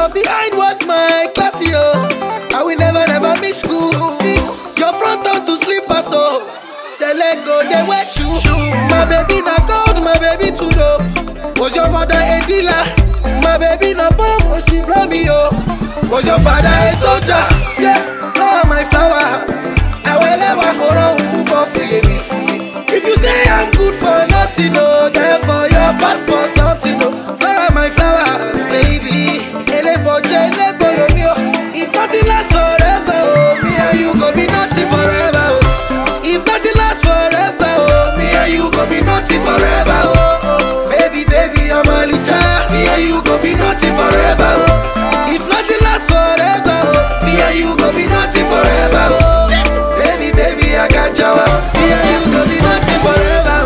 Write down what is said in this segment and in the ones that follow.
from behind was my classy, oh. I will never miss school. See, your front on to slippers, so say let go, they wear shoe. My baby na gold, my baby too dope. Was your mother a dealer? My baby na bomb, oh she blow me, oh. Was your father a soldier? Yeah, oh my flower. I will never go wrong, go feel me. If you say I'm good for nothing, oh, therefore you're bad for something, oh. Flower, my flower, baby. If nothing lasts forever, oh, me and you go be nothing forever, oh. If nothing lasts forever, oh, me and you go be nothing forever, oh. Baby, I'm a licha. Me and you go be nothing forever, oh. If nothing lasts forever, oh, me and you go be nothing forever, oh. Baby, I got Jawa. Me and you go be nothing forever,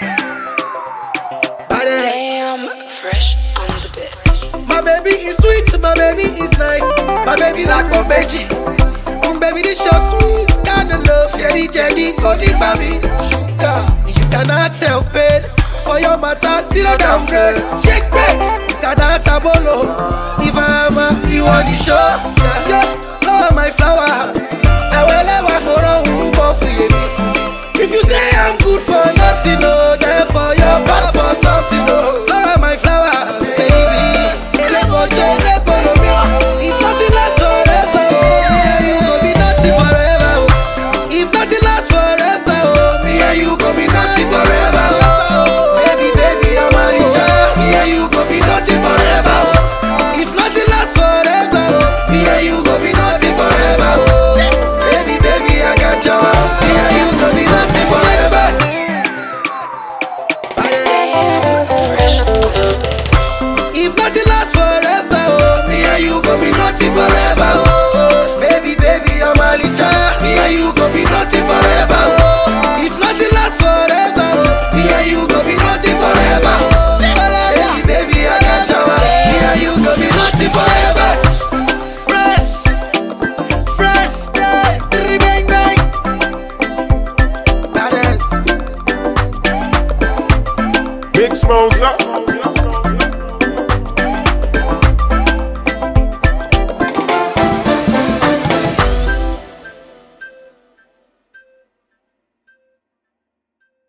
oh. Damn, fresh on the bit. My baby is sweet, my baby is nice. My baby like my baby. Baby, this your sweet kind of love. Jelly, golden baby. Sugar, you cannot help it. For your matter, zero downgrade. Shake break, you cannot abolo. If I'm you on the show, yeah, oh my flower. I will never go wrong, go for you. If you say I'm good for nothing, no, therefore you're bad for something, no. Flower, my flower, baby. If nothing lasts forever, oh, you go be nothing forever, oh. If nothing lasts forever, oh, me and you go be nothing forever, oh. Baby, I'm a licha. Me and you go be nothing forever, oh. If nothing lasts forever, oh, me and you go be nothing forever, oh. Baby, I got Jawa. Me and you go be nothing forever. Fresh on the bit. If nothing lasts forever, oh, me and you go be nothing forever, oh. Baby, I'm a licha. Me and you go be nothing forever, oh. If nothing lasts forever, oh, me and you go be nothing forever, oh. Baby, I got Jawa. Me and you go be nothing forever. Fresh, yeah, bang, bang. That is Big Smosa.